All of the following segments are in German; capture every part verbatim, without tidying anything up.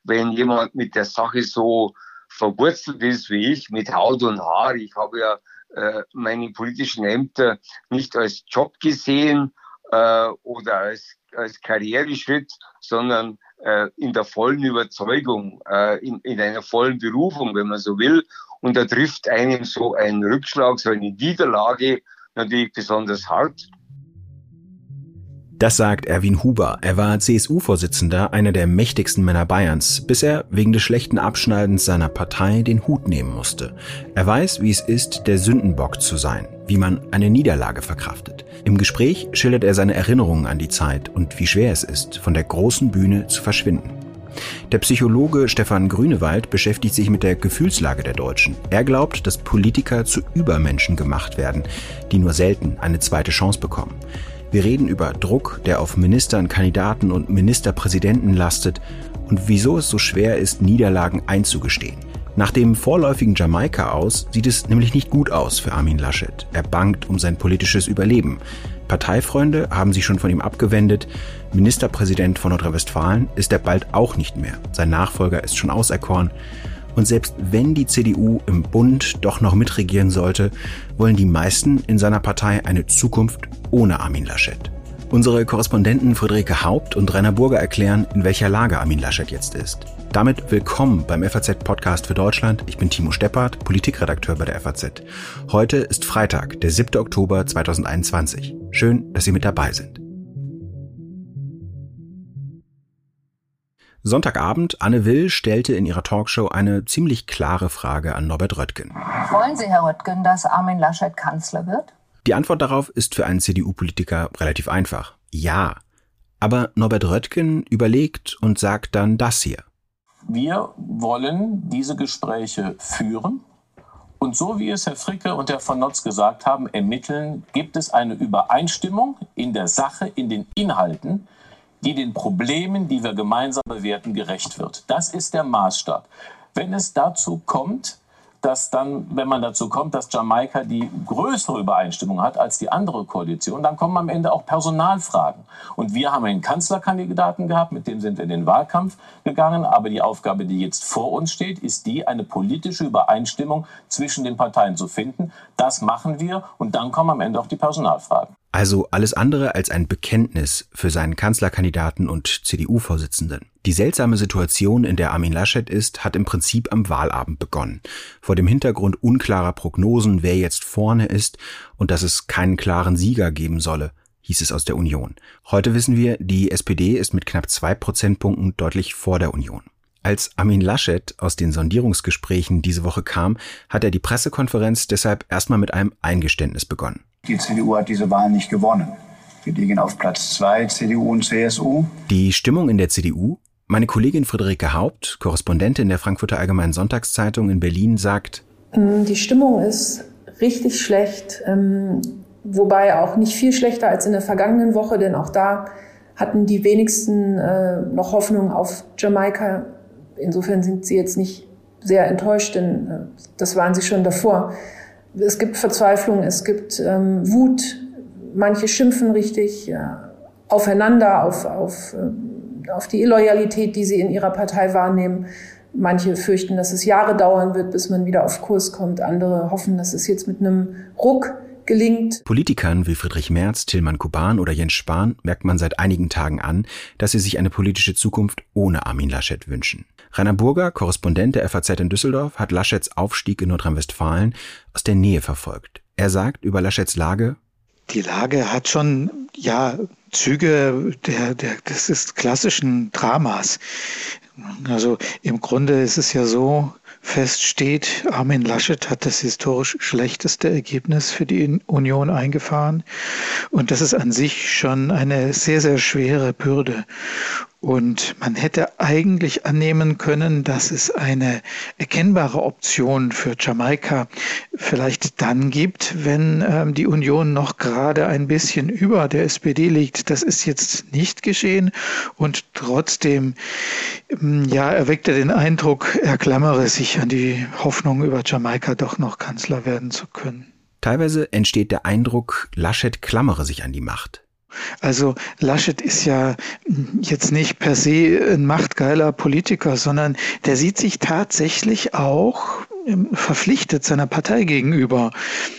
wenn jemand mit der Sache so verwurzelt ist wie ich, mit Haut und Haar. Ich habe ja äh, meine politischen Ämter nicht als Job gesehen äh, oder als, als Karriereschritt, sondern äh, in der vollen Überzeugung, äh, in, in einer vollen Berufung, wenn man so will. Und da trifft einem so ein Rückschlag, so eine Niederlage natürlich besonders hart. Das sagt Erwin Huber. Er war C S U-Vorsitzender, einer der mächtigsten Männer Bayerns, bis er wegen des schlechten Abschneidens seiner Partei den Hut nehmen musste. Er weiß, wie es ist, der Sündenbock zu sein, wie man eine Niederlage verkraftet. Im Gespräch schildert er seine Erinnerungen an die Zeit und wie schwer es ist, von der großen Bühne zu verschwinden. Der Psychologe Stefan Grünewald beschäftigt sich mit der Gefühlslage der Deutschen. Er glaubt, dass Politiker zu Übermenschen gemacht werden, die nur selten eine zweite Chance bekommen. Wir reden über Druck, der auf Ministern, Kandidaten und Ministerpräsidenten lastet und wieso es so schwer ist, Niederlagen einzugestehen. Nach dem vorläufigen Jamaika aus sieht es nämlich nicht gut aus für Armin Laschet. Er bangt um sein politisches Überleben. Parteifreunde haben sich schon von ihm abgewendet. Ministerpräsident von Nordrhein-Westfalen ist er bald auch nicht mehr. Sein Nachfolger ist schon auserkoren. Und selbst wenn die C D U im Bund doch noch mitregieren sollte, wollen die meisten in seiner Partei eine Zukunft ohne Armin Laschet. Unsere Korrespondenten Friederike Haupt und Rainer Burger erklären, in welcher Lage Armin Laschet jetzt ist. Damit willkommen beim F A Z-Podcast für Deutschland. Ich bin Timo Steppert, Politikredakteur bei der F A Z. Heute ist Freitag, der siebter Oktober zweitausendeinundzwanzig. Schön, dass Sie mit dabei sind. Sonntagabend, Anne Will stellte in ihrer Talkshow eine ziemlich klare Frage an Norbert Röttgen. Wollen Sie, Herr Röttgen, dass Armin Laschet Kanzler wird? Die Antwort darauf ist für einen C D U-Politiker relativ einfach. Ja. Aber Norbert Röttgen überlegt und sagt dann das hier. Wir wollen diese Gespräche führen und so wie es Herr Fricke und Herr von Notz gesagt haben, ermitteln, gibt es eine Übereinstimmung in der Sache, in den Inhalten, die den Problemen, die wir gemeinsam bewerten, gerecht wird. Das ist der Maßstab. Wenn es dazu kommt, dass dann, wenn man dazu kommt, dass Jamaika die größere Übereinstimmung hat als die andere Koalition, dann kommen am Ende auch Personalfragen. Und wir haben einen Kanzlerkandidaten gehabt, mit dem sind wir in den Wahlkampf gegangen. Aber die Aufgabe, die jetzt vor uns steht, ist die, eine politische Übereinstimmung zwischen den Parteien zu finden. Das machen wir und dann kommen am Ende auch die Personalfragen. Also alles andere als ein Bekenntnis für seinen Kanzlerkandidaten und C D U-Vorsitzenden. Die seltsame Situation, in der Armin Laschet ist, hat im Prinzip am Wahlabend begonnen. Vor dem Hintergrund unklarer Prognosen, wer jetzt vorne ist und dass es keinen klaren Sieger geben solle, hieß es aus der Union. Heute wissen wir, die S P D ist mit knapp zwei Prozentpunkten deutlich vor der Union. Als Armin Laschet aus den Sondierungsgesprächen diese Woche kam, hat er die Pressekonferenz deshalb erstmal mit einem Eingeständnis begonnen. Die C D U hat diese Wahl nicht gewonnen. Wir liegen auf Platz zwei, C D U und C S U. Die Stimmung in der C D U? Meine Kollegin Friederike Haupt, Korrespondentin der Frankfurter Allgemeinen Sonntagszeitung in Berlin, sagt: Die Stimmung ist richtig schlecht, wobei auch nicht viel schlechter als in der vergangenen Woche, denn auch da hatten die wenigsten noch Hoffnung auf Jamaika. Insofern sind sie jetzt nicht sehr enttäuscht, denn das waren sie schon davor. Es gibt Verzweiflung, es gibt ähm, Wut, manche schimpfen richtig äh, aufeinander, auf, auf, äh, auf die Illoyalität, die sie in ihrer Partei wahrnehmen. Manche fürchten, dass es Jahre dauern wird, bis man wieder auf Kurs kommt. Andere hoffen, dass es jetzt mit einem Ruck gelingt. Politikern wie Friedrich Merz, Tilman Kuban oder Jens Spahn merkt man seit einigen Tagen an, dass sie sich eine politische Zukunft ohne Armin Laschet wünschen. Rainer Burger, Korrespondent der F A Z in Düsseldorf, hat Laschets Aufstieg in Nordrhein-Westfalen aus der Nähe verfolgt. Er sagt über Laschets Lage: Die Lage hat schon, ja, Züge der, der, das ist klassischen Dramas. Also im Grunde ist es ja so, fest steht, Armin Laschet hat das historisch schlechteste Ergebnis für die Union eingefahren. Und das ist an sich schon eine sehr, sehr schwere Bürde. Und man hätte eigentlich annehmen können, dass es eine erkennbare Option für Jamaika vielleicht dann gibt, wenn ähm, die Union noch gerade ein bisschen über der S P D liegt. Das ist jetzt nicht geschehen und trotzdem ähm, ja, erweckt er den Eindruck, er klammere sich an die Hoffnung, über Jamaika doch noch Kanzler werden zu können. Teilweise entsteht der Eindruck, Laschet klammere sich an die Macht. Also Laschet ist ja jetzt nicht per se ein machtgeiler Politiker, sondern der sieht sich tatsächlich auch verpflichtet seiner Partei gegenüber,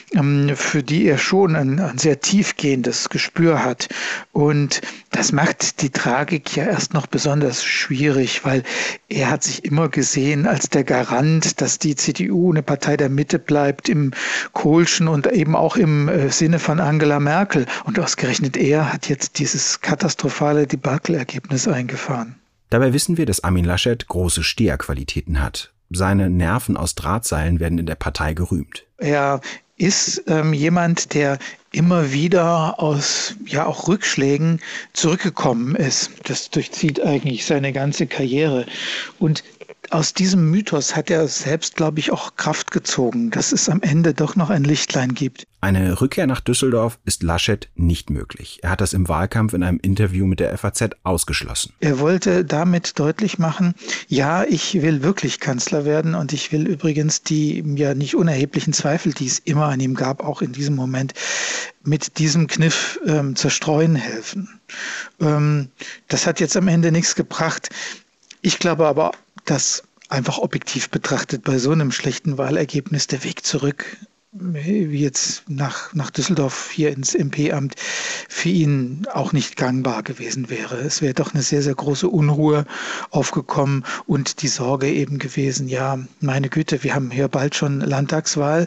für die er schon ein, ein sehr tiefgehendes Gespür hat. Und das macht die Tragik ja erst noch besonders schwierig, weil er hat sich immer gesehen als der Garant, dass die C D U eine Partei der Mitte bleibt, im Kohlschen und eben auch im Sinne von Angela Merkel. Und ausgerechnet er hat jetzt dieses katastrophale Debakel-Ergebnis eingefahren. Dabei wissen wir, dass Armin Laschet große Steherqualitäten hat. Seine Nerven aus Drahtseilen werden in der Partei gerühmt. Er ist ähm, jemand, der immer wieder aus ja auch Rückschlägen zurückgekommen ist. Das durchzieht eigentlich seine ganze Karriere. Und aus diesem Mythos hat er selbst, glaube ich, auch Kraft gezogen, dass es am Ende doch noch ein Lichtlein gibt. Eine Rückkehr nach Düsseldorf ist Laschet nicht möglich. Er hat das im Wahlkampf in einem Interview mit der F A Z ausgeschlossen. Er wollte damit deutlich machen, ja, ich will wirklich Kanzler werden und ich will übrigens die ja nicht unerheblichen Zweifel, die es immer an ihm gab, auch in diesem Moment, mit diesem Kniff ähm, zerstreuen helfen. Ähm, das hat jetzt am Ende nichts gebracht. Ich glaube aber, dass einfach objektiv betrachtet bei so einem schlechten Wahlergebnis der Weg zurück, wie jetzt nach, nach Düsseldorf hier ins M P-Amt, für ihn auch nicht gangbar gewesen wäre. Es wäre doch eine sehr, sehr große Unruhe aufgekommen und die Sorge eben gewesen, ja, meine Güte, wir haben hier bald schon Landtagswahl.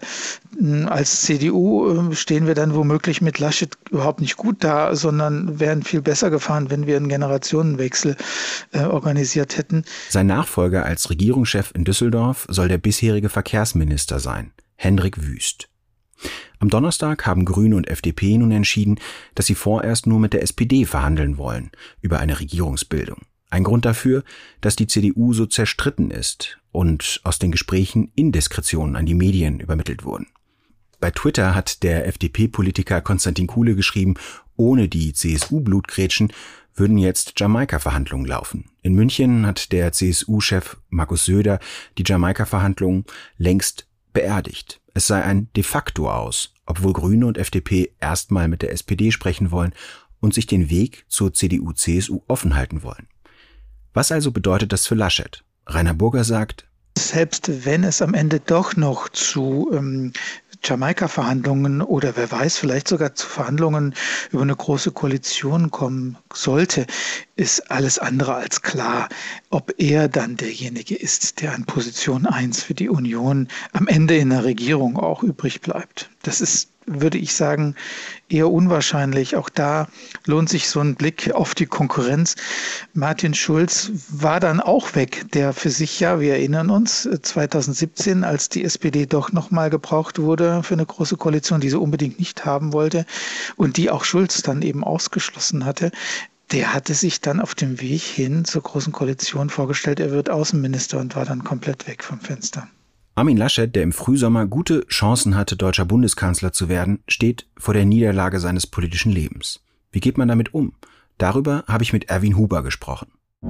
Als C D U stehen wir dann womöglich mit Laschet überhaupt nicht gut da, sondern wären viel besser gefahren, wenn wir einen Generationenwechsel äh, organisiert hätten. Sein Nachfolger als Regierungschef in Düsseldorf soll der bisherige Verkehrsminister sein, Hendrik Wüst. Am Donnerstag haben Grüne und F D P nun entschieden, dass sie vorerst nur mit der S P D verhandeln wollen über eine Regierungsbildung. Ein Grund dafür, dass die C D U so zerstritten ist und aus den Gesprächen Indiskretionen an die Medien übermittelt wurden. Bei Twitter hat der F D P-Politiker Konstantin Kuhle geschrieben, ohne die C S U-Blutgrätschen würden jetzt Jamaika-Verhandlungen laufen. In München hat der C S U-Chef Markus Söder die Jamaika-Verhandlungen längst beerdigt. Es sei ein de facto Aus, obwohl Grüne und F D P erstmal mit der S P D sprechen wollen und sich den Weg zur C D U C S U offen halten wollen. Was also bedeutet das für Laschet? Rainer Burger sagt, selbst wenn es am Ende doch noch zu ähm, Jamaika-Verhandlungen oder wer weiß, vielleicht sogar zu Verhandlungen über eine große Koalition kommen sollte, ist alles andere als klar, ob er dann derjenige ist, der an Position eins für die Union am Ende in der Regierung auch übrig bleibt. Das ist, würde ich sagen, eher unwahrscheinlich. Auch da lohnt sich so ein Blick auf die Konkurrenz. Martin Schulz war dann auch weg, der für sich, ja, wir erinnern uns, zwanzig siebzehn, als die S P D doch nochmal gebraucht wurde für eine große Koalition, die sie unbedingt nicht haben wollte und die auch Schulz dann eben ausgeschlossen hatte, der hatte sich dann auf dem Weg hin zur Großen Koalition vorgestellt, er wird Außenminister und war dann komplett weg vom Fenster. Armin Laschet, der im Frühsommer gute Chancen hatte, deutscher Bundeskanzler zu werden, steht vor der Niederlage seines politischen Lebens. Wie geht man damit um? Darüber habe ich mit Erwin Huber gesprochen.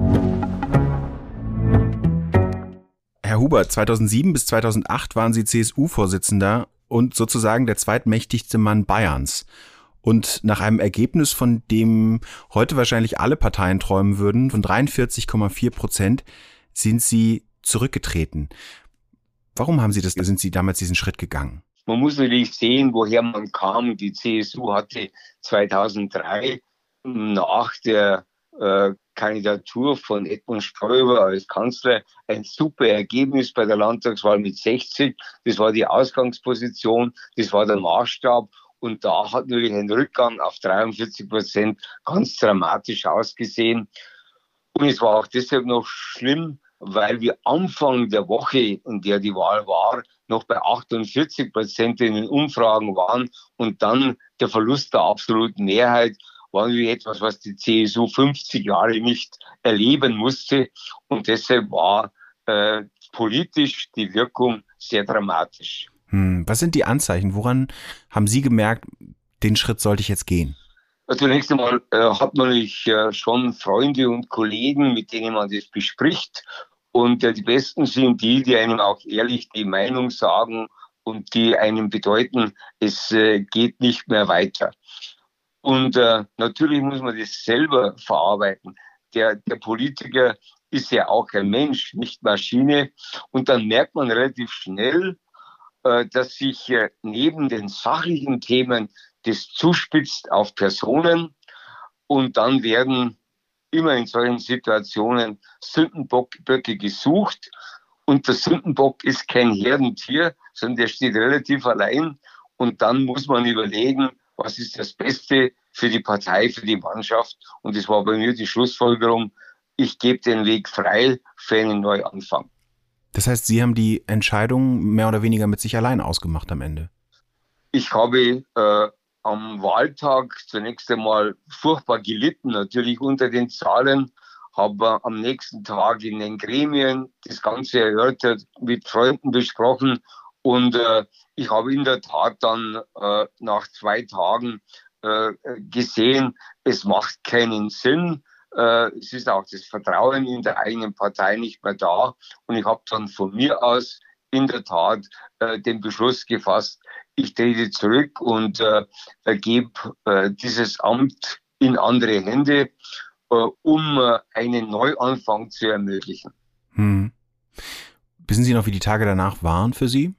Herr Huber, zweitausendsieben bis zweitausendacht waren Sie C S U-Vorsitzender und sozusagen der zweitmächtigste Mann Bayerns. Und nach einem Ergebnis, von dem heute wahrscheinlich alle Parteien träumen würden, von dreiundvierzig Komma vier Prozent, sind Sie zurückgetreten. Warum haben Sie das, sind Sie damals diesen Schritt gegangen? Man muss natürlich sehen, woher man kam. Die C S U hatte zweitausenddrei nach der äh, Kandidatur von Edmund Stoiber als Kanzler ein super Ergebnis bei der Landtagswahl mit sechzig. Das war die Ausgangsposition, das war der Maßstab. Und da hat natürlich ein Rückgang auf dreiundvierzig Prozent ganz dramatisch ausgesehen. Und es war auch deshalb noch schlimm, weil wir Anfang der Woche, in der die Wahl war, noch bei achtundvierzig Prozent in den Umfragen waren. Und dann der Verlust der absoluten Mehrheit war natürlich etwas, was die C S U fünfzig Jahre nicht erleben musste. Und deshalb war äh, politisch die Wirkung sehr dramatisch. Hm, was sind die Anzeichen? Woran haben Sie gemerkt, den Schritt sollte ich jetzt gehen? Zunächst einmal äh, hat man natürlich äh, schon Freunde und Kollegen, mit denen man das bespricht. Und äh, die Besten sind die, die einem auch ehrlich die Meinung sagen und die einem bedeuten, es äh, geht nicht mehr weiter. Und äh, natürlich muss man das selber verarbeiten. Der, der Politiker ist ja auch ein Mensch, nicht Maschine. Und dann merkt man relativ schnell, äh, dass sich äh, neben den sachlichen Themen das zuspitzt auf Personen. Und dann werden immer in solchen Situationen Sündenböcke gesucht. Und der Sündenbock ist kein Herdentier, sondern der steht relativ allein. Und dann muss man überlegen, was ist das Beste für die Partei, für die Mannschaft. Und das war bei mir die Schlussfolgerung, ich gebe den Weg frei für einen Neuanfang. Das heißt, Sie haben die Entscheidung mehr oder weniger mit sich allein ausgemacht am Ende? Ich habe äh, am Wahltag zunächst einmal furchtbar gelitten, natürlich unter den Zahlen, habe am nächsten Tag in den Gremien das Ganze erörtert, mit Freunden besprochen und äh, ich habe in der Tat dann äh, nach zwei Tagen äh, gesehen, es macht keinen Sinn. Äh, es ist auch das Vertrauen in der eigenen Partei nicht mehr da und ich habe dann von mir aus in der Tat äh, den Beschluss gefasst, ich trete zurück und äh, gebe äh, dieses Amt in andere Hände, äh, um äh, einen Neuanfang zu ermöglichen. Hm. Wissen Sie noch, wie die Tage danach waren für Sie?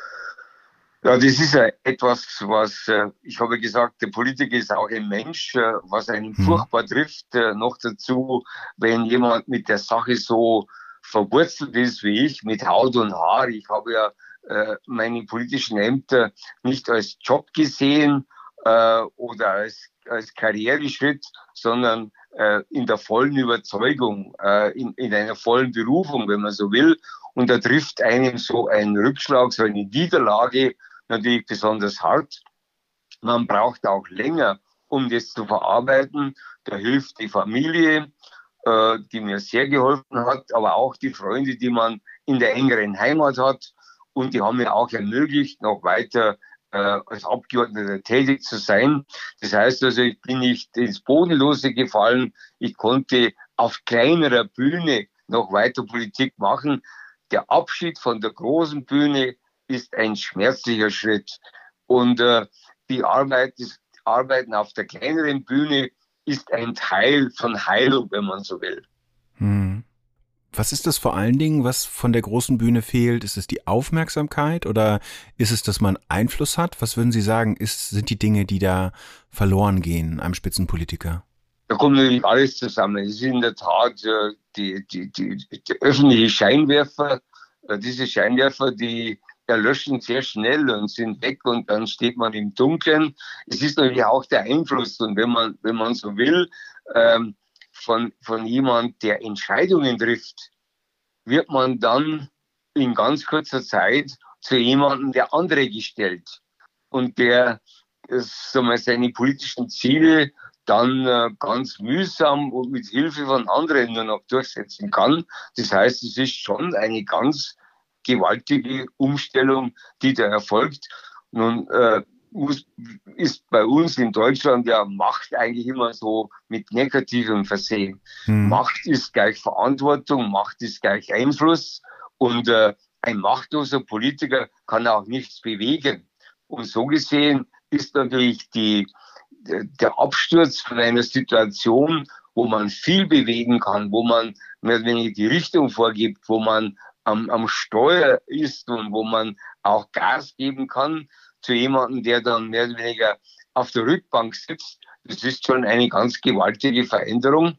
Ja, das ist ja etwas, was, äh, ich habe gesagt, der Politiker ist auch ein Mensch, äh, was einen hm. furchtbar trifft. Äh, noch dazu, wenn jemand mit der Sache so verwurzelt ist wie ich, mit Haut und Haar. Ich habe ja äh, meine politischen Ämter nicht als Job gesehen äh, oder als, als Karriereschritt, sondern äh, in der vollen Überzeugung, äh, in, in einer vollen Berufung, wenn man so will. Und da trifft einem so ein Rückschlag, so eine Niederlage natürlich besonders hart. Man braucht auch länger, um das zu verarbeiten. Da hilft die Familie, äh, die mir sehr geholfen hat, aber auch die Freunde, die man in der engeren Heimat hat. Und die haben mir auch ermöglicht, noch weiter äh, als Abgeordneter tätig zu sein. Das heißt also, ich bin nicht ins Bodenlose gefallen. Ich konnte auf kleinerer Bühne noch weiter Politik machen. Der Abschied von der großen Bühne ist ein schmerzlicher Schritt. Und äh, die Arbeit, das Arbeiten auf der kleineren Bühne ist ein Teil von Heilung, wenn man so will. Hm. Was ist das vor allen Dingen, was von der großen Bühne fehlt? Ist es die Aufmerksamkeit oder ist es, dass man Einfluss hat? Was würden Sie sagen, ist, sind die Dinge, die da verloren gehen einem Spitzenpolitiker? Da kommt natürlich alles zusammen. Es ist in der Tat äh, die, die, die, die öffentliche Scheinwerfer. Äh, diese Scheinwerfer, die erlöschen sehr schnell und sind weg und dann steht man im Dunkeln. Es ist natürlich auch der Einfluss und wenn man, wenn man so will, ähm, von, von jemand, der Entscheidungen trifft, wird man dann in ganz kurzer Zeit zu jemandem, der andere gestellt und der äh, sagen wir, seine politischen Ziele dann äh, ganz mühsam und mit Hilfe von anderen nur noch durchsetzen kann. Das heißt, es ist schon eine ganz gewaltige Umstellung, die da erfolgt. Nun äh, muss, ist bei uns in Deutschland ja Macht eigentlich immer so mit Negativem versehen. Hm. Macht ist gleich Verantwortung, Macht ist gleich Einfluss und äh, ein machtloser Politiker kann auch nichts bewegen. Und so gesehen ist natürlich die, der Absturz von einer Situation, wo man viel bewegen kann, wo man mehr oder weniger die Richtung vorgibt, wo man am, am Steuer ist und wo man auch Gas geben kann, zu jemandem, der dann mehr oder weniger auf der Rückbank sitzt. Das ist schon eine ganz gewaltige Veränderung.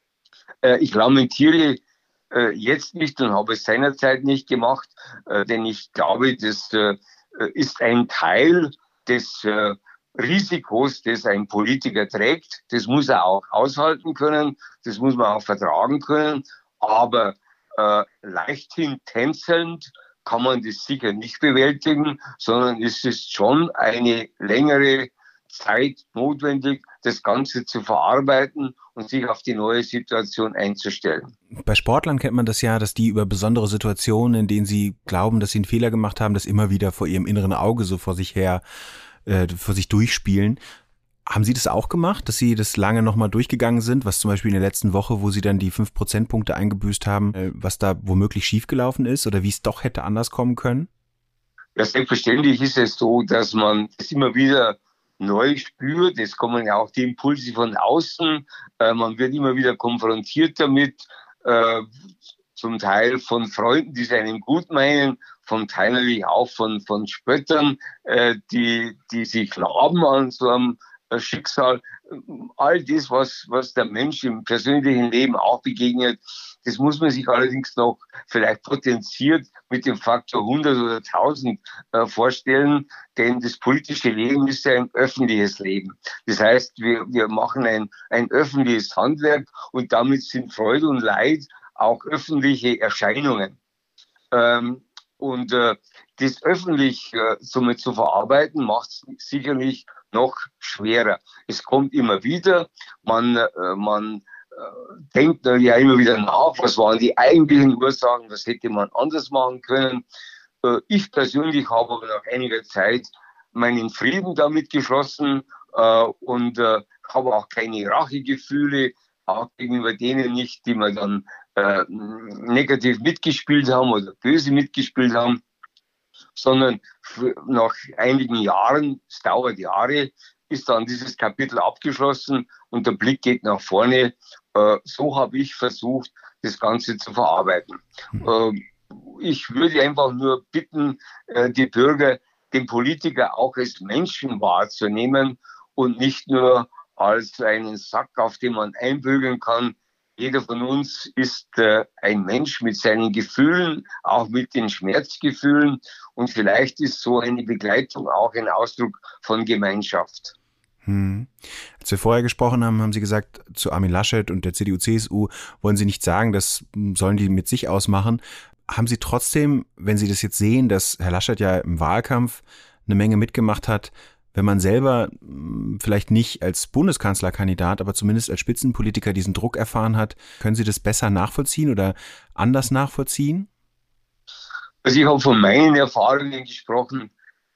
Äh, ich lamentiere äh, jetzt nicht und habe es seinerzeit nicht gemacht, äh, denn ich glaube, das äh, ist ein Teil des äh, Risikos, das ein Politiker trägt. Das muss er auch aushalten können, das muss man auch vertragen können, aber äh, leichthin tänzelnd kann man das sicher nicht bewältigen, sondern es ist schon eine längere Zeit notwendig, das Ganze zu verarbeiten und sich auf die neue Situation einzustellen. Bei Sportlern kennt man das ja, dass die über besondere Situationen, in denen sie glauben, dass sie einen Fehler gemacht haben, das immer wieder vor ihrem inneren Auge so vor sich her, äh, vor sich durchspielen. Haben Sie das auch gemacht, dass Sie das lange nochmal durchgegangen sind, was zum Beispiel in der letzten Woche, wo Sie dann die fünf Prozentpunkte eingebüßt haben, was da womöglich schiefgelaufen ist oder wie es doch hätte anders kommen können? Ja, selbstverständlich ist es so, dass man das immer wieder neu spürt. Es kommen ja auch die Impulse von außen. Äh, man wird immer wieder konfrontiert damit, äh, zum Teil von Freunden, die es einem gut meinen, vom Teil natürlich auch von, von Spöttern, äh, die, die sich laben an so einem äh, Schicksal. All das, was, was der Mensch im persönlichen Leben auch begegnet, das muss man sich allerdings noch vielleicht potenziert mit dem Faktor hundert oder tausend äh, vorstellen, denn das politische Leben ist ja ein öffentliches Leben. Das heißt, wir, wir machen ein, ein öffentliches Handwerk und damit sind Freude und Leid auch öffentliche Erscheinungen. Ähm, und äh, das öffentlich äh, somit zu verarbeiten, macht es sicherlich noch schwerer. Es kommt immer wieder, man, äh, man äh, denkt ja immer wieder nach, was waren die eigentlichen Ursachen, was hätte man anders machen können. Äh, ich persönlich habe aber nach einiger Zeit meinen Frieden damit geschlossen äh, und äh, habe auch keine Rachegefühle, auch gegenüber denen nicht, die mir dann äh, negativ mitgespielt haben oder böse mitgespielt haben, sondern für, nach einigen Jahren, es dauert Jahre, ist dann dieses Kapitel abgeschlossen und der Blick geht nach vorne. Äh, so habe ich versucht, das Ganze zu verarbeiten. Äh, ich würde einfach nur bitten, äh, die Bürger, den Politiker auch als Menschen wahrzunehmen und nicht nur als einen Sack, auf den man einbügeln kann. Jeder von uns ist äh, ein Mensch mit seinen Gefühlen, auch mit den Schmerzgefühlen. Und vielleicht ist so eine Begleitung auch ein Ausdruck von Gemeinschaft. Hm. Als wir vorher gesprochen haben, haben Sie gesagt, zu Armin Laschet und der C D U C S U wollen Sie nicht sagen, das sollen die mit sich ausmachen. Haben Sie trotzdem, wenn Sie das jetzt sehen, dass Herr Laschet ja im Wahlkampf eine Menge mitgemacht hat, wenn man selber vielleicht nicht als Bundeskanzlerkandidat, aber zumindest als Spitzenpolitiker diesen Druck erfahren hat, können Sie das besser nachvollziehen oder anders nachvollziehen? Also ich habe von meinen Erfahrungen gesprochen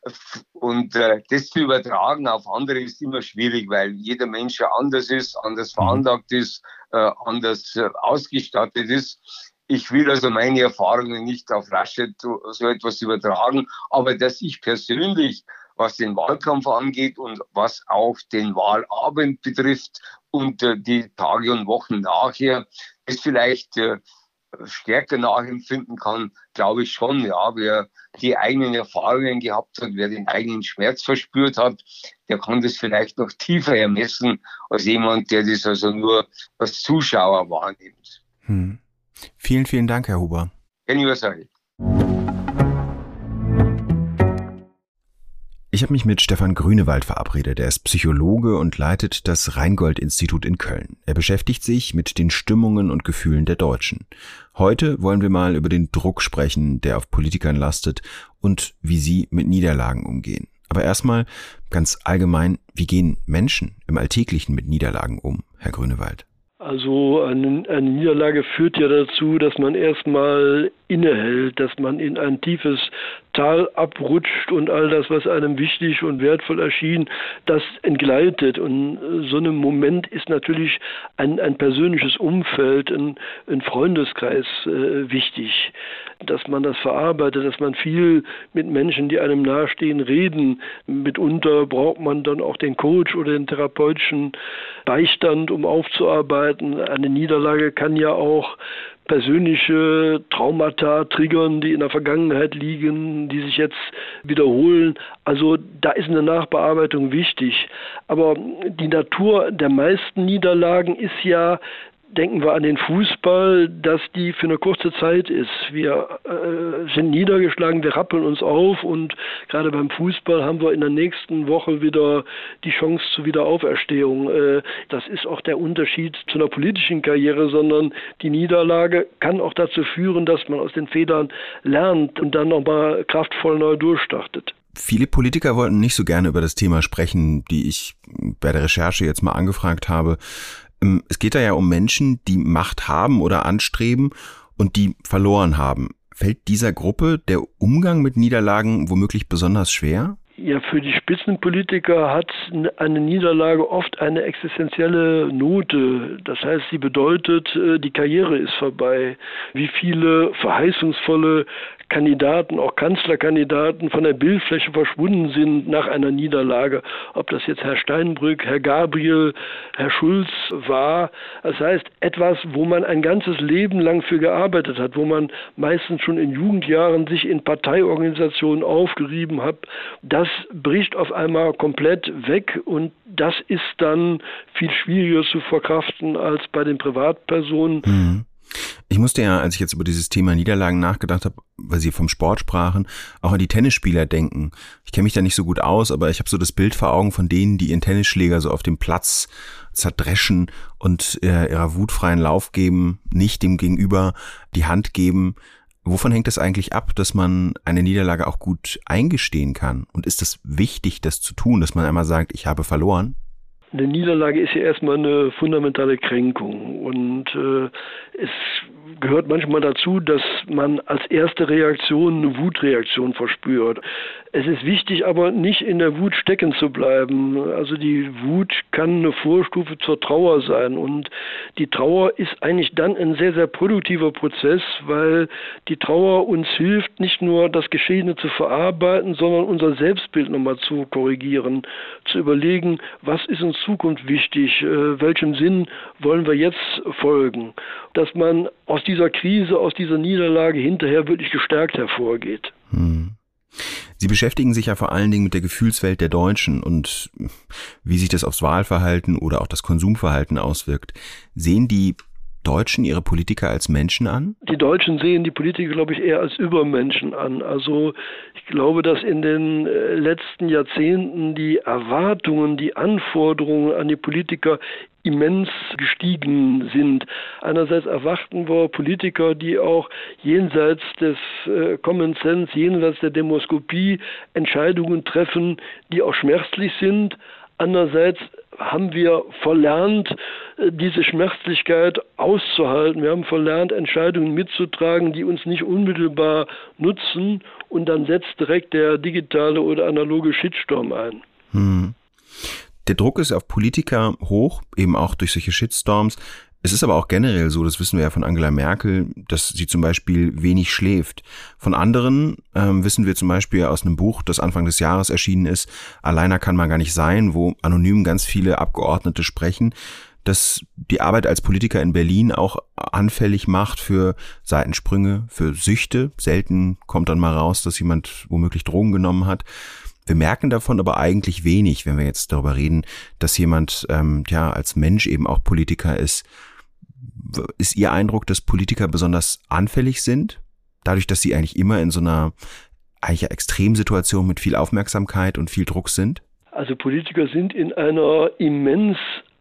und äh, das zu übertragen auf andere ist immer schwierig, weil jeder Mensch ja anders ist, anders veranlagt ist, äh, anders äh, ausgestattet ist. Ich will also meine Erfahrungen nicht auf Laschet so, so etwas übertragen, aber dass ich persönlich, was den Wahlkampf angeht und was auch den Wahlabend betrifft und äh, die Tage und Wochen nachher, es vielleicht äh, stärker nachempfinden kann, glaube ich schon. Ja, wer die eigenen Erfahrungen gehabt hat, wer den eigenen Schmerz verspürt hat, der kann das vielleicht noch tiefer ermessen als jemand, der das also nur als Zuschauer wahrnimmt. Hm. Vielen, vielen Dank, Herr Huber. Keine Ursache. Ich habe mich mit Stefan Grünewald verabredet. Er ist Psychologe und leitet das Rheingold-Institut in Köln. Er beschäftigt sich mit den Stimmungen und Gefühlen der Deutschen. Heute wollen wir mal über den Druck sprechen, der auf Politikern lastet und wie sie mit Niederlagen umgehen. Aber erstmal ganz allgemein, wie gehen Menschen im Alltäglichen mit Niederlagen um, Herr Grünewald? Also eine, eine Niederlage führt ja dazu, dass man erstmal innehält, dass man in ein tiefes Tal abrutscht und all das, was einem wichtig und wertvoll erschien, das entgleitet. Und so einem Moment ist natürlich ein, ein persönliches Umfeld, ein, ein Freundeskreis äh, wichtig, dass man das verarbeitet, dass man viel mit Menschen, die einem nahestehen, reden. Mitunter braucht man dann auch den Coach oder den therapeutischen Beistand, um aufzuarbeiten. Eine Niederlage kann ja auch persönliche Traumata triggern, die in der Vergangenheit liegen, die sich jetzt wiederholen. Also da ist eine Nachbearbeitung wichtig. Aber die Natur der meisten Niederlagen ist ja, denken wir an den Fußball, dass die für eine kurze Zeit ist. Wir äh, sind niedergeschlagen, wir rappeln uns auf und gerade beim Fußball haben wir in der nächsten Woche wieder die Chance zur Wiederauferstehung. Äh, das ist auch der Unterschied zu einer politischen Karriere, sondern die Niederlage kann auch dazu führen, dass man aus den Fehlern lernt und dann nochmal kraftvoll neu durchstartet. Viele Politiker wollten nicht so gerne über das Thema sprechen, die ich bei der Recherche jetzt mal angefragt habe. Es geht da ja um Menschen, die Macht haben oder anstreben und die verloren haben. Fällt dieser Gruppe der Umgang mit Niederlagen womöglich besonders schwer? Ja, für die Spitzenpolitiker hat eine Niederlage oft eine existenzielle Note. Das heißt, sie bedeutet, die Karriere ist vorbei. Wie viele verheißungsvolle Kandidaten, auch Kanzlerkandidaten von der Bildfläche verschwunden sind nach einer Niederlage. Ob das jetzt Herr Steinbrück, Herr Gabriel, Herr Schulz war. Das heißt, etwas, wo man ein ganzes Leben lang für gearbeitet hat, wo man meistens schon in Jugendjahren sich in Parteiorganisationen aufgerieben hat, das bricht auf einmal komplett weg und das ist dann viel schwieriger zu verkraften als bei den Privatpersonen. Mhm. Ich musste ja, als ich jetzt über dieses Thema Niederlagen nachgedacht habe, weil Sie vom Sport sprachen, auch an die Tennisspieler denken. Ich kenne mich da nicht so gut aus, aber ich habe so das Bild vor Augen von denen, die ihren Tennisschläger so auf dem Platz zerdreschen und äh, ihrer wutfreien Lauf geben, nicht dem Gegenüber die Hand geben. Wovon hängt es eigentlich ab, dass man eine Niederlage auch gut eingestehen kann? Und ist es wichtig, das zu tun, dass man einmal sagt, ich habe verloren? Eine Niederlage ist ja erstmal eine fundamentale Kränkung und äh, es gehört manchmal dazu, dass man als erste Reaktion eine Wutreaktion verspürt. Es ist wichtig, aber nicht in der Wut stecken zu bleiben. Also die Wut kann eine Vorstufe zur Trauer sein und die Trauer ist eigentlich dann ein sehr, sehr produktiver Prozess, weil die Trauer uns hilft, nicht nur das Geschehene zu verarbeiten, sondern unser Selbstbild nochmal zu korrigieren, zu überlegen, was ist in Zukunft wichtig, äh, welchem Sinn wollen wir jetzt folgen, dass man aus dieser Krise, aus dieser Niederlage hinterher wirklich gestärkt hervorgeht. Hm. Sie beschäftigen sich ja vor allen Dingen mit der Gefühlswelt der Deutschen und wie sich das aufs Wahlverhalten oder auch das Konsumverhalten auswirkt. Sehen die Deutschen ihre Politiker als Menschen an? Die Deutschen sehen die Politiker, glaube ich, eher als Übermenschen an. Also ich glaube, dass in den letzten Jahrzehnten die Erwartungen, die Anforderungen an die Politiker immens gestiegen sind. Einerseits erwarten wir Politiker, die auch jenseits des äh, Common Sense, jenseits der Demoskopie Entscheidungen treffen, die auch schmerzlich sind. Andererseits haben wir verlernt, diese Schmerzlichkeit auszuhalten. Wir haben verlernt, Entscheidungen mitzutragen, die uns nicht unmittelbar nutzen. Und dann setzt direkt der digitale oder analoge Shitstorm ein. Hm. Der Druck ist auf Politiker hoch, eben auch durch solche Shitstorms. Es ist aber auch generell so, das wissen wir ja von Angela Merkel, dass sie zum Beispiel wenig schläft. Von anderen ähm, wissen wir zum Beispiel aus einem Buch, das Anfang des Jahres erschienen ist, Alleiner kann man gar nicht sein, wo anonym ganz viele Abgeordnete sprechen, dass die Arbeit als Politiker in Berlin auch anfällig macht für Seitensprünge, für Süchte. Selten kommt dann mal raus, dass jemand womöglich Drogen genommen hat. Wir merken davon aber eigentlich wenig, wenn wir jetzt darüber reden, dass jemand ähm, ja als Mensch eben auch Politiker ist. Ist Ihr Eindruck, dass Politiker besonders anfällig sind? Dadurch, dass sie eigentlich immer in so einer eigentlich Extremsituation mit viel Aufmerksamkeit und viel Druck sind? Also Politiker sind in einer immens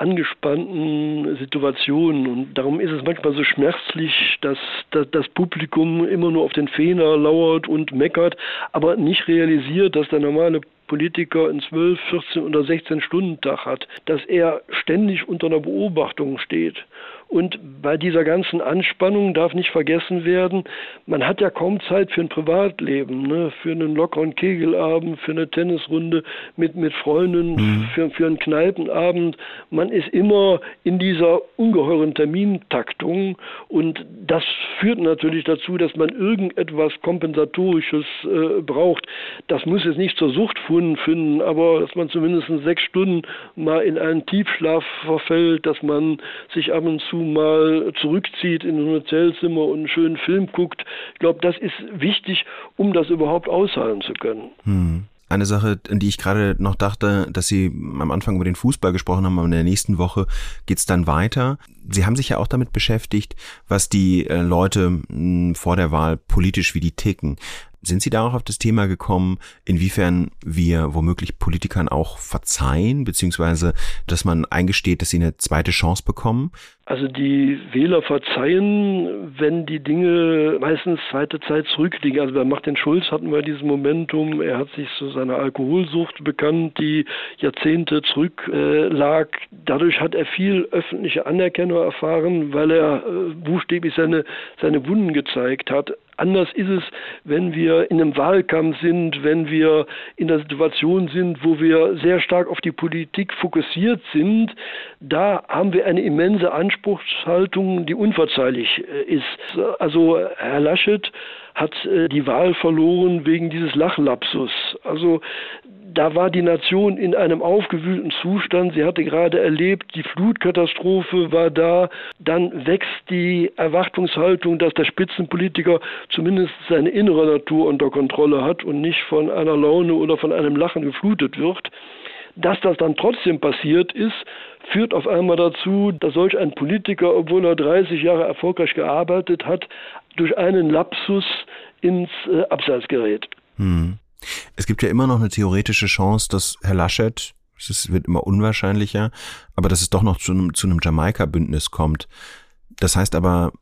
angespannten Situation und darum ist es manchmal so schmerzlich, dass, dass das Publikum immer nur auf den Fehler lauert und meckert, aber nicht realisiert, dass der normale Politiker einen zwölf, vierzehn oder sechzehn Stunden Tag hat, dass er ständig unter einer Beobachtung steht. Und bei dieser ganzen Anspannung darf nicht vergessen werden, man hat ja kaum Zeit für ein Privatleben, ne? Für einen lockeren Kegelabend, für eine Tennisrunde mit, mit Freunden, mhm. für, für einen Kneipenabend. Man ist immer in dieser ungeheuren Termintaktung und das führt natürlich dazu, dass man irgendetwas Kompensatorisches äh, braucht. Das muss jetzt nicht zur Sucht finden, aber dass man zumindest sechs Stunden mal in einen Tiefschlaf verfällt, dass man sich ab und zu mal zurückzieht in ein Hotelzimmer und einen schönen Film guckt. Ich glaube, das ist wichtig, um das überhaupt aushalten zu können. Hm. Eine Sache, an die ich gerade noch dachte, dass Sie am Anfang über den Fußball gesprochen haben, aber in der nächsten Woche geht's dann weiter. Sie haben sich ja auch damit beschäftigt, was die äh, Leute mh, vor der Wahl politisch wie die ticken. Sind Sie da auch auf das Thema gekommen, inwiefern wir womöglich Politikern auch verzeihen, beziehungsweise dass man eingesteht, dass sie eine zweite Chance bekommen? Also die Wähler verzeihen, wenn die Dinge meistens zweite Zeit zurückliegen. Also bei Martin Schulz hatten wir dieses Momentum, er hat sich zu seiner Alkoholsucht bekannt, die Jahrzehnte zurücklag. Äh, Dadurch hat er viel öffentliche Anerkennung erfahren, weil er äh, buchstäblich seine, seine Wunden gezeigt hat. Anders ist es, wenn wir in einem Wahlkampf sind, wenn wir in der Situation sind, wo wir sehr stark auf die Politik fokussiert sind. Da haben wir eine immense Anspruchshaltung, die unverzeihlich ist. Also Herr Laschet hat äh, die Wahl verloren wegen dieses Lachlapsus. Also da war die Nation in einem aufgewühlten Zustand. Sie hatte gerade erlebt, die Flutkatastrophe war da. Dann wächst die Erwartungshaltung, dass der Spitzenpolitiker zumindest seine innere Natur unter Kontrolle hat und nicht von einer Laune oder von einem Lachen geflutet wird. Dass das dann trotzdem passiert ist, führt auf einmal dazu, dass solch ein Politiker, obwohl er dreißig Jahre erfolgreich gearbeitet hat, durch einen Lapsus ins äh, Abseits gerät. Hm. Es gibt ja immer noch eine theoretische Chance, dass Herr Laschet, es wird immer unwahrscheinlicher, aber dass es doch noch zu einem, zu einem Jamaika-Bündnis kommt. Das heißt aber,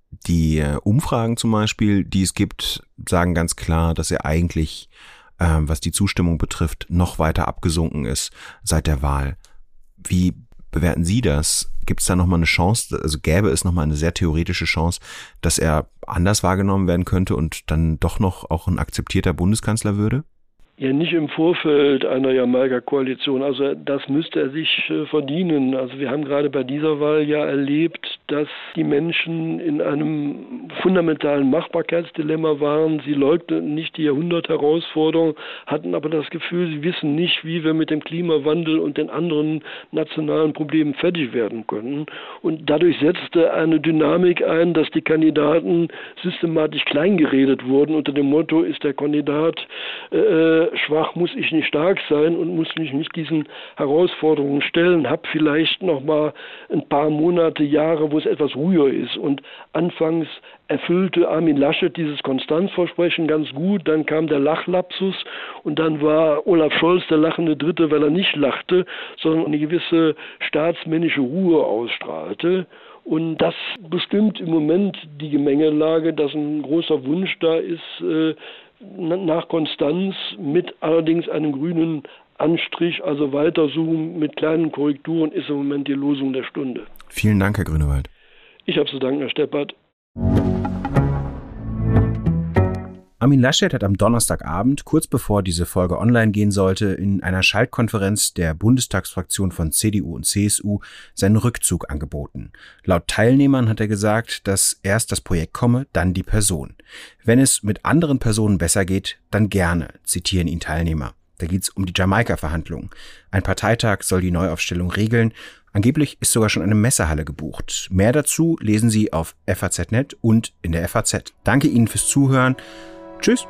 die Umfragen zum Beispiel, die es gibt, sagen ganz klar, dass er eigentlich, äh, was die Zustimmung betrifft, noch weiter abgesunken ist seit der Wahl. Wie bewerten Sie das? Gibt es da nochmal eine Chance, also gäbe es nochmal eine sehr theoretische Chance, dass er anders wahrgenommen werden könnte und dann doch noch auch ein akzeptierter Bundeskanzler würde? Ja, nicht im Vorfeld einer Jamaika-Koalition. Also das müsste er sich äh, verdienen. Also wir haben gerade bei dieser Wahl ja erlebt, dass die Menschen in einem fundamentalen Machbarkeitsdilemma waren. Sie leugneten nicht die Jahrhundertherausforderung, hatten aber das Gefühl, sie wissen nicht, wie wir mit dem Klimawandel und den anderen nationalen Problemen fertig werden können. Und dadurch setzte eine Dynamik ein, dass die Kandidaten systematisch kleingeredet wurden unter dem Motto, ist der Kandidat äh, schwach, muss ich nicht stark sein und muss mich nicht diesen Herausforderungen stellen, habe vielleicht noch mal ein paar Monate, Jahre, wo es etwas ruhiger ist. Und anfangs erfüllte Armin Laschet dieses Konstanzversprechen ganz gut, dann kam der Lachlapsus und dann war Olaf Scholz der lachende Dritte, weil er nicht lachte, sondern eine gewisse staatsmännische Ruhe ausstrahlte. Und das bestimmt im Moment die Gemengelage, dass ein großer Wunsch da ist, äh, nach Konstanz mit allerdings einem grünen Anstrich, also weitersuchen mit kleinen Korrekturen, ist im Moment die Losung der Stunde. Vielen Dank, Herr Grünewald. Ich habe zu danken, Herr Steppert. Armin Laschet hat am Donnerstagabend, kurz bevor diese Folge online gehen sollte, in einer Schaltkonferenz der Bundestagsfraktion von C D U und C S U seinen Rückzug angeboten. Laut Teilnehmern hat er gesagt, dass erst das Projekt komme, dann die Person. Wenn es mit anderen Personen besser geht, dann gerne, zitieren ihn Teilnehmer. Da geht's um die Jamaika-Verhandlungen. Ein Parteitag soll die Neuaufstellung regeln. Angeblich ist sogar schon eine Messehalle gebucht. Mehr dazu lesen Sie auf F A Z Punkt net und in der F A Z. Danke Ihnen fürs Zuhören. Tschüss.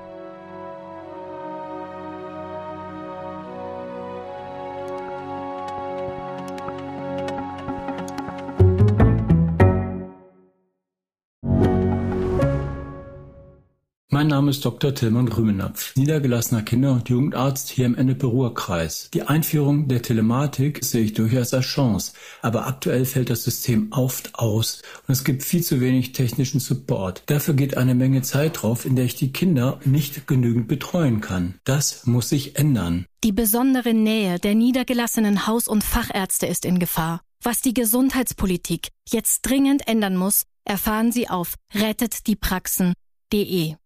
Mein Name ist Doktor Tilman Rümenapf, niedergelassener Kinder- und Jugendarzt hier im Ennepe-Ruhr-Kreis. Die Einführung der Telematik sehe ich durchaus als Chance, aber aktuell fällt das System oft aus und es gibt viel zu wenig technischen Support. Dafür geht eine Menge Zeit drauf, in der ich die Kinder nicht genügend betreuen kann. Das muss sich ändern. Die besondere Nähe der niedergelassenen Haus- und Fachärzte ist in Gefahr. Was die Gesundheitspolitik jetzt dringend ändern muss, erfahren Sie auf rettet die praxen punkt de.